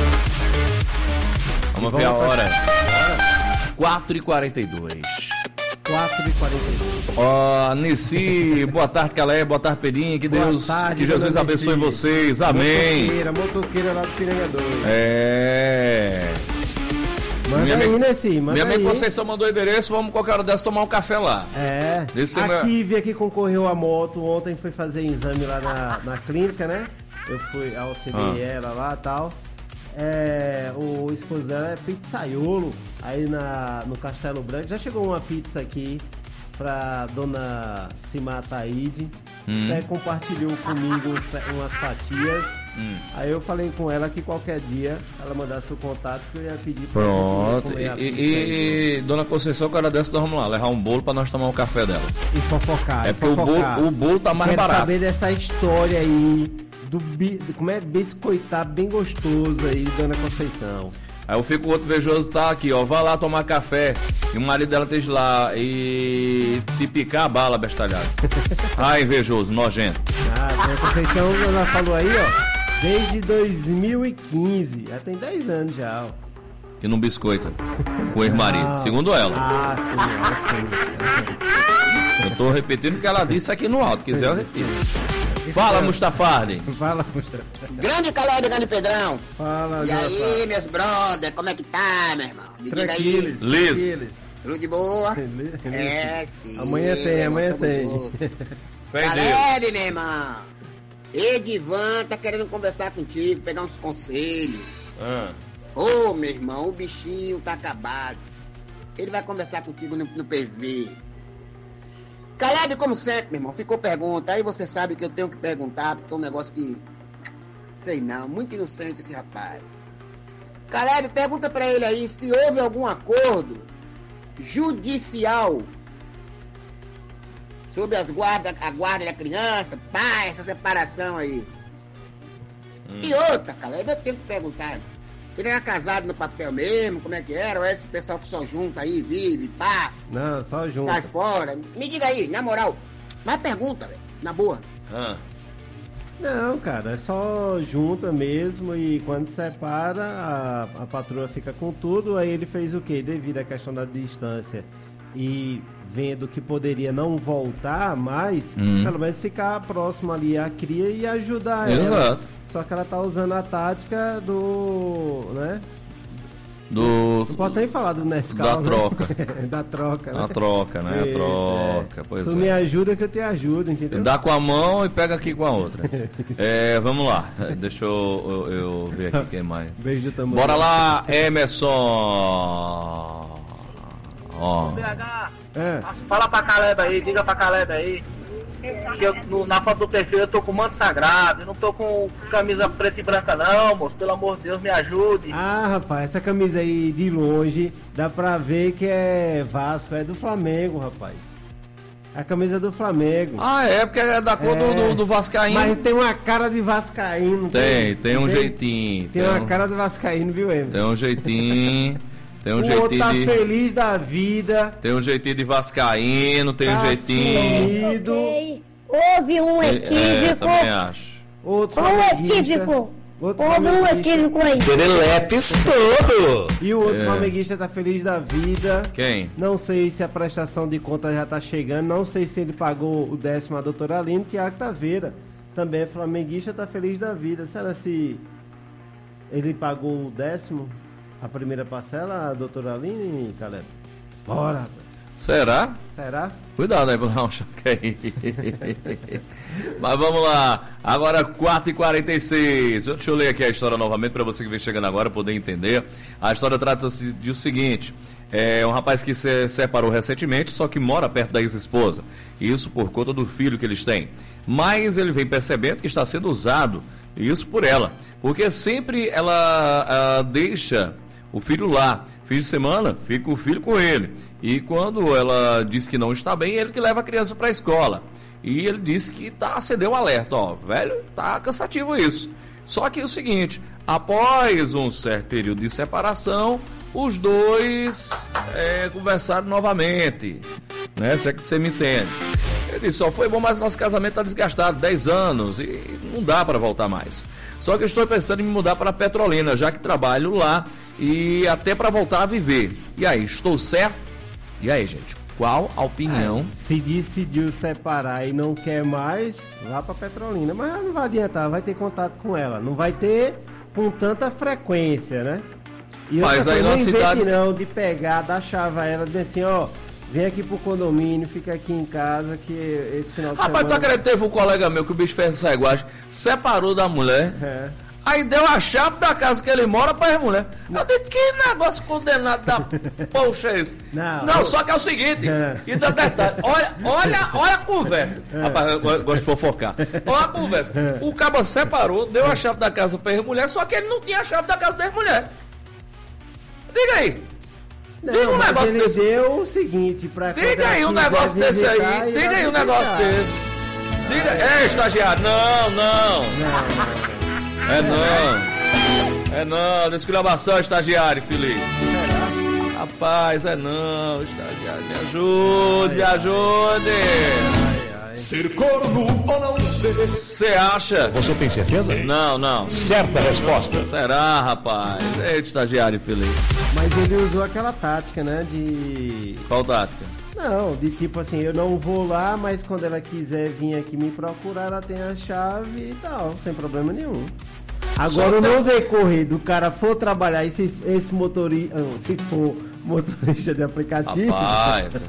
Vamos ver a hora. quatro e quarenta e dois. quatro e quarenta e dois. Ó, Nessi, boa tarde, Calé, boa tarde, Pedinho. Que Deus, tarde, que Jesus dona abençoe Nessi. vocês. Amém. Motoqueira, motoqueira lá do Piranha dois. É. Manda minha aí, amiga, Nessi, manda minha amiga aí. Conceição mandou o endereço, vamos qualquer hora dessa tomar um café lá. É. Esse a é meu- Kivia que concorreu à moto ontem foi fazer exame lá na, na clínica, né? Eu fui, auxiliei Ah. ela lá e tal. É, o esposo dela é pizzaiolo aí na, no Castelo Branco. Já chegou uma pizza aqui pra dona Cimá Taide. Hum. Até compartilhou comigo uns- umas fatias. Hum. Aí eu falei com ela que qualquer dia ela mandasse o contato que eu ia pedir pra ela Pronto. comer a E, pizza e- aí. e dona Conceição, cara dessa, nós vamos lá, levar um bolo pra nós tomar um café dela. E fofocar. É e porque o fofocar. bolo, o bolo tá mais Quero barato. saber dessa história aí, do bi, como é biscoitar bem gostoso aí, dona Conceição. Aí eu fico, o outro vejoso tá aqui, ó, vai lá tomar café. E o marido dela esteja lá e te picar a bala, bestalhado. Ai, invejoso, nojento. Ah, dona Conceição, ela falou aí, ó, desde dois mil e quinze, já tem dez anos já, ó. Que não biscoita com o ex-marido, Ah. segundo ela. Ah, sim, Eu tô repetindo o que ela disse aqui no alto, quiser eu repito. Fala, Mustafardi. Fala, Mustafardi. Grande calor do grande Pedrão. Fala, E aí, meus brother, como é que tá, meu irmão? Me diga aí. Tranquilos, Liz. tranquilos. Tudo de boa? Liz. É, sim. Amanhã tem, meu irmão, amanhã tamo tem. junto. Fé em Deus. Caleb, meu irmão. Edivan tá querendo conversar contigo, pegar uns conselhos. Ah. Ô, meu irmão, o bichinho tá acabado. Ele vai conversar contigo no, no P V. Caleb, como sempre, meu irmão, ficou pergunta. Aí você sabe que eu tenho que perguntar, porque é um negócio que... Sei não, muito inocente esse rapaz. Caleb, pergunta pra ele aí se houve algum acordo judicial sobre as guardas, a guarda da criança, pá, essa separação aí. Hum. E outra, Caleb, eu tenho que perguntar. Ele era casado no papel mesmo, como é que era? Ou é esse pessoal que só junta aí, vive, pá? Não, só junta. Sai fora. Me diga aí, na moral. Mas pergunta, velho, na boa. Ah. Não, cara, é só junta mesmo e quando separa, a, a patroa fica com tudo. Aí ele fez o quê? Devido à questão da distância e vendo que poderia não voltar mais, hum. pelo menos ficar próximo ali à cria e ajudar ela. Exato. Só que ela tá usando a tática do... né? Do... Não pode nem falar do Nescau, da né? troca. Da troca, né? A troca, né? Isso, a troca, é. pois tu é. Tu me ajuda que eu te ajudo, entendeu? Dá com a mão e pega aqui com a outra. É, vamos lá. Deixa eu, eu, eu ver aqui quem mais. Beijo do tamanho. Bora lá, Emerson. Ó. B H, é. Fala pra Caleb aí, diga pra Caleb aí. Que eu, no, na foto do perfil eu tô com manto sagrado, eu não tô com camisa preta e branca não, moço, pelo amor de Deus, me ajude. Ah, rapaz, essa camisa aí de longe, dá pra ver que é Vasco, é do Flamengo, rapaz. A camisa do Flamengo. Ah, é, porque é da cor é, do, do Vascaíno. Mas tem uma cara de Vascaíno. Tem, tem, tem um tem, jeitinho. Tem, tem uma um, cara de Vascaíno, viu, Emerson? Tem um jeitinho... Tem um o jeitinho outro tá de... feliz da vida. Tem um jeitinho de vascaíno, tem tá um jeitinho... Sumido. Okay. Houve um equívoco. É, também acho. Outro um equívoco. Outro Houve um equívoco aí. Serelepes todo. E o outro é. flamenguista tá feliz da vida. Quem? Não sei se a prestação de conta já tá chegando. Não sei se ele pagou o décimo a doutora Aline. Tiago Taveira também é flamenguista, tá feliz da vida. Será se ele pagou o décimo? A primeira parcela, a doutora Aline, Caleb? Bora! Será? Será? Cuidado aí pra não choque aí. Mas vamos lá. Agora quatro e quarenta e seis. Deixa eu ler aqui a história novamente para você que vem chegando agora poder entender. A história trata-se de o seguinte. É um rapaz que se separou recentemente, só que mora perto da ex-esposa. Isso por conta do filho que eles têm. Mas ele vem percebendo que está sendo usado, isso por ela. Porque sempre ela a, deixa... o filho lá, fim de semana, fica o filho com ele. E quando ela diz que não está bem, ele que leva a criança para a escola. E ele disse que tá, acendeu o alerta, ó, velho, tá cansativo isso. Só que é o seguinte, após um certo período de separação, os dois é, conversaram novamente, né, se é que você me entende. Ele disse, ó, foi bom, mas nosso casamento tá desgastado, dez anos, e não dá para voltar mais. Só que eu estou pensando em me mudar para Petrolina, já que trabalho lá e até para voltar a viver. E aí, estou certo? E aí, gente, qual a opinião? É, se decidiu separar e não quer mais, vá para Petrolina. Mas não vai adiantar, vai ter contato com ela. Não vai ter com tanta frequência, né? E mas aí na cidade... não, de pegar, dar chave a ela, dizer assim, ó... Vem aqui pro condomínio, fica aqui em casa, que esse final de Rapaz, semana... tu acredita, teve um colega meu que o bicho fez essa iguagem, separou da mulher, é. Aí deu a chave da casa que ele mora pra as mulheres. Eu disse, que negócio condenado da poxa é esse? Não, Não eu... só que é o seguinte, é. E dá detalhe, olha, olha, olha a conversa. É. Rapaz, eu gosto de fofocar. Olha a conversa. É. O cabo separou, deu a chave da casa pra as mulheres, só que ele não tinha a chave da casa das mulheres. Diga aí. Não, diga um negócio ele desse. Deu o seguinte pra diga aí um negócio desse aí. Diga aí um negócio desse. Diga. É, estagiário. Não, não. não. É não. É não. Desclamação, estagiário, Felipe. Será? Rapaz, é não, estagiário. Me ajude, me ajude. Ser corno ou não ser? Você acha? Você tem certeza? Não, não. Certa resposta. Será, rapaz? Eita, estagiário feliz. Mas ele usou aquela tática, né? De. Qual tática? Não, de tipo assim, eu não vou lá, mas quando ela quiser vir aqui me procurar, ela tem a chave e tal, sem problema nenhum. Agora, no decorrer do cara for trabalhar e se esse motorista, se for motorista de aplicativo. Rapaz.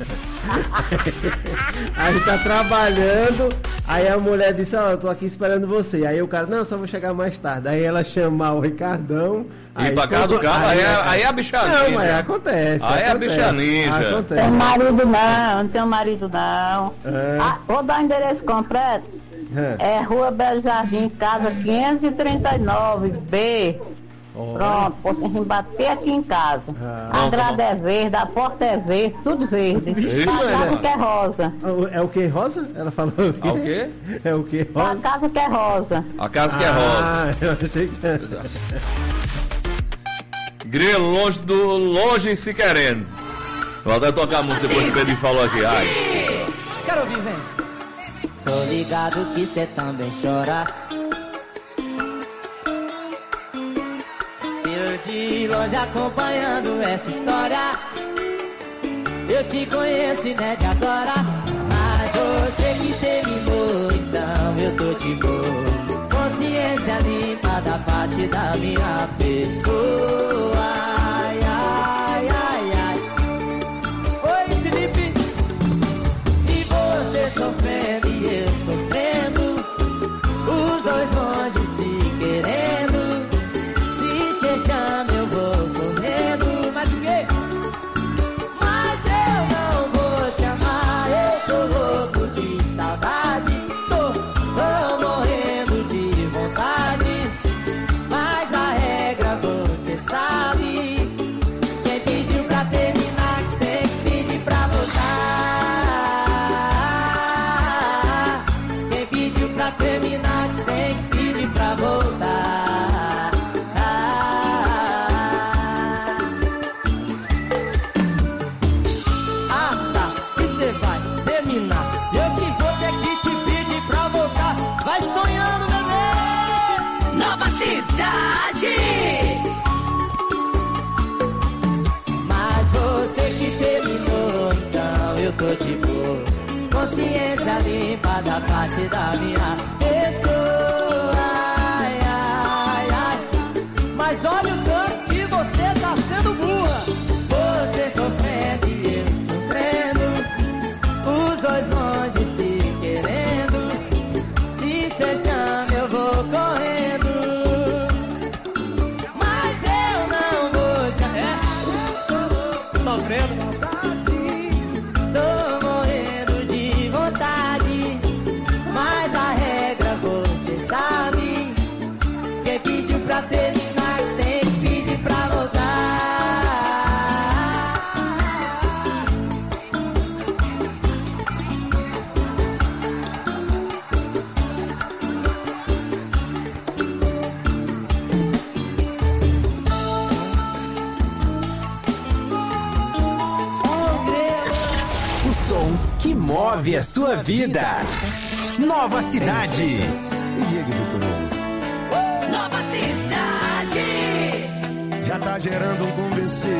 Aí tá trabalhando, aí a mulher disse, ó, oh, eu tô aqui esperando você. Aí o cara, não, só vou chegar mais tarde. Aí ela chamar o Ricardão. E pra casa do carro, aí, aí, é, aí é a bicha ninja. Não, mas acontece. Aí é a bicha ninja. Não tem marido não, não tenho marido não. É. Ah, vou dar o endereço completo. É, é Rua Belo Jardim, casa quinhentos e trinta e nove, B. Oh. Pronto, você bater aqui em casa. Ah. A grada é verde, a porta é verde, tudo verde. Isso, a casa que é rosa. É o que rosa? Ela falou o quê? Ah, o quê? É o que rosa? A casa que é rosa. A casa que é rosa. Ah, eu achei que era. Grilo longe do longe se querendo. Vou até tocar a música depois que o Pedro falou aqui. Ai. Quero ouvir, vem. Tô ligado que cê também chora. Eu de longe acompanhando essa história. Eu te conheço e não é de agora. Mas você que terminou, então eu tô de boa. Consciência limpa da parte da minha pessoa. Ai, ai, ai, ai. Oi, Felipe. E você sofrendo e eu sofrendo, os dois longe se querendo. Se cê chama eu vou correndo. Mas o quê? Mas eu não vou chamar. Eu tô louco de saudade. Tô, tô morrendo de vontade. Mas a regra você sabe. Quem pediu pra terminar tem que pedir pra voltar. Quem pediu pra terminar tem que pedir pra voltar. Ah, tá, e cê vai terminar. Eu que vou ter que te pedir pra voltar. Vai sonhando, bebê. Nova Cidade. Mas você que terminou, então eu tô de boa. Consciência limpa da parte da minha pessoa. Ai, ai, ai. Mas olha o tanto que você tá sendo burra. Você sofrendo e eu sofrendo, os dois longe se querendo. Se cê chama eu vou correndo. Mas eu não vou chamar. É. Sofrendo. Tô morrendo de vontade. Mas a regra você sabe. Quem pediu pra terminar tem que pedir pra voltar. O som que move a sua vida. Nova Cidade. E Diego Vitor Hugo? Nova Cidade. Já tá gerando um converseiro.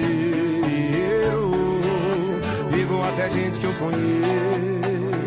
Ligou até gente que eu conheço.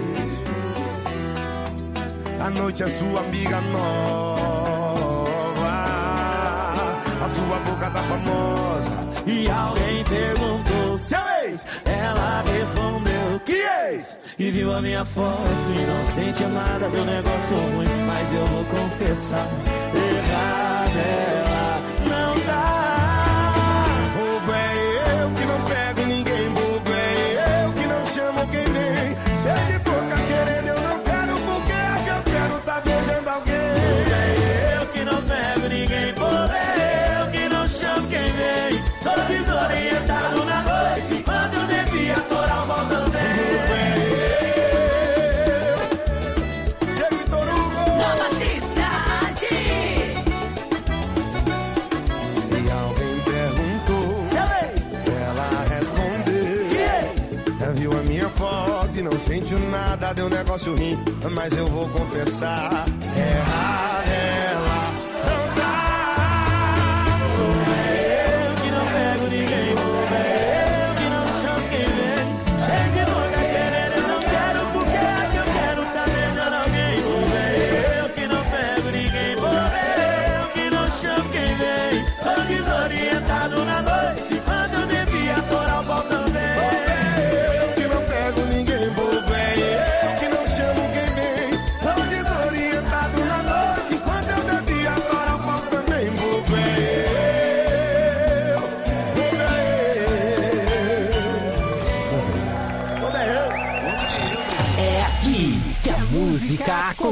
A noite é sua amiga nova. A sua boca tá famosa. E alguém perguntou seu ex. Ela respondeu que ex. E viu a minha foto e não sentiu nada. Deu negócio ruim, mas eu vou confessar. Errada ela não tá. Bobo é eu que não pego ninguém. Bobo é eu que não chamo quem vem. Cheio de boca querendo, eu não quero. Porque é que eu quero tá beijando alguém. Bobo é eu que não pego ninguém. Bobo é eu que não chamo quem vem. Todo desorientado na noite, quando eu devia torar o mal também. Nova Cidade. E alguém perguntou, ela respondeu, ela viu a minha foto e não sentiu nada. Deu negócio ruim, mas eu vou confessar. Errar ela não dá. Eu que não pego ninguém, bobo é eu que não chamo quem vem. Cheio de boca querendo, eu não quero. Porque é que eu quero tá beijando alguém. Bobo é eu que não pego ninguém, bobo é eu que não chamo quem vem. Tô desorientado na noite, quando eu devia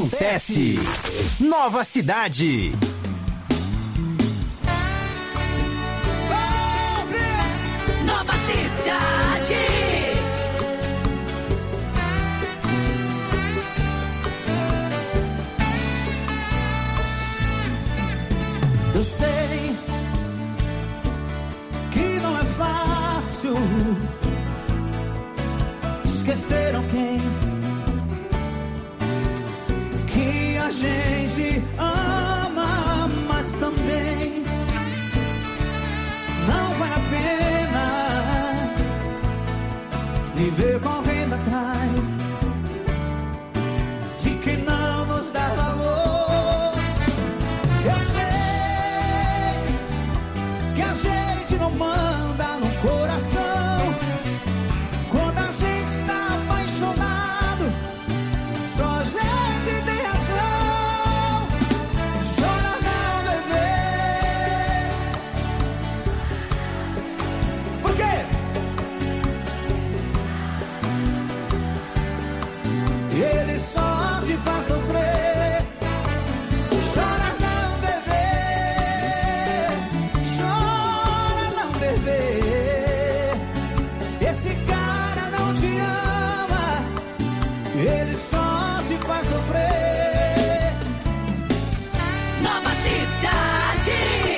acontece. Nova Cidade. Nova Cidade. Eu sei que não é fácil. Esqueceram quem? Que a gente ama, mas também não vale a pena viver correndo atrás de quem não nos dá valor. Eu sei que a gente não manda no coração. Quando a gente está apaixonado, só a gente tem razão. Chora não, bebê. Por quê? Ele só te faz sofrer. Chora não, bebê. Chora não, bebê. Esse cara não te ama. Ele só te faz sofrer. Nova Cidade.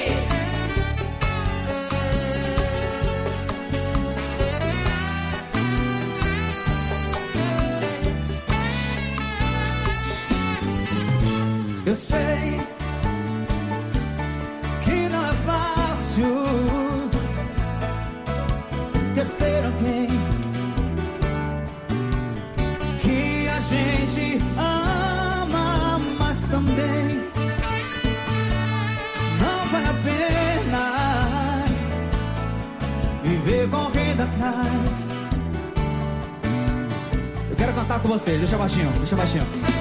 Eu sei que não é fácil. Esqueceram quem? Que a gente ama, mas também não vale a pena viver correndo atrás. Eu quero cantar com vocês, deixa baixinho, deixa baixinho.